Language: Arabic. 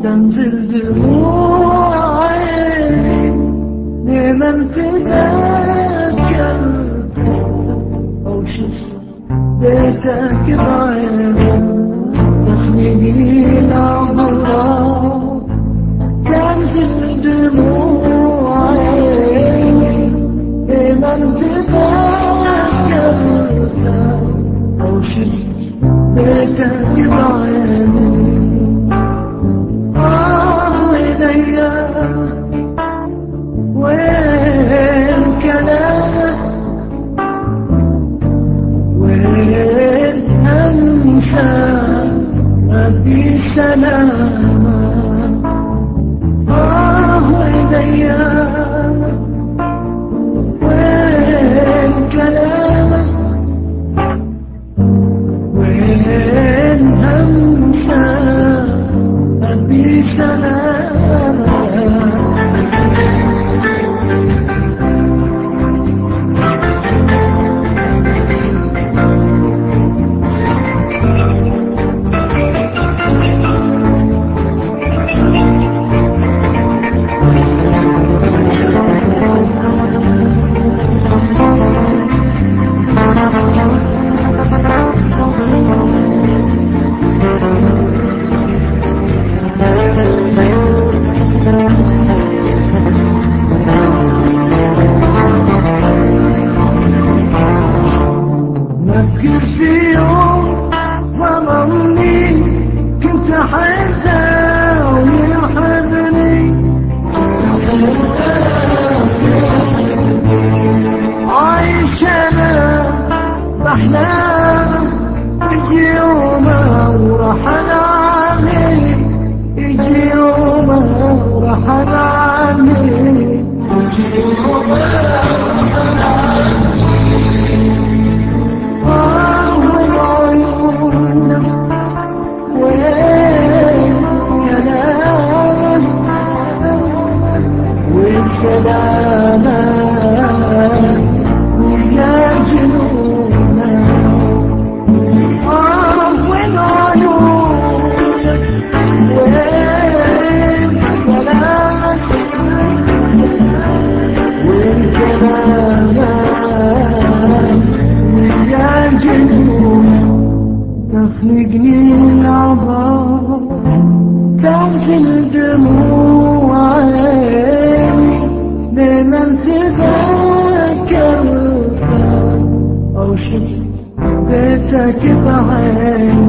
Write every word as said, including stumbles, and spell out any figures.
تنزل دموع عيني لمن تذكرت أو شفت بيتك بعيني تخليني الأغراب تنزل دموع عيني لمن تذكرت أو شفت بيتك بعيني وين كلامك وين أنسى أبي سلامك آه إليا وين كلامك وين أنسى أبي سلامك يجي يومه ورحل عني يجي يومه ورحل عني يجي يومه ورحل عني آه والعيون وين كلامك والسلامة ويا جنونك تخلقني العذاب تنزل دموع عيني لمن تذكرت أو شفت بيتك بعيني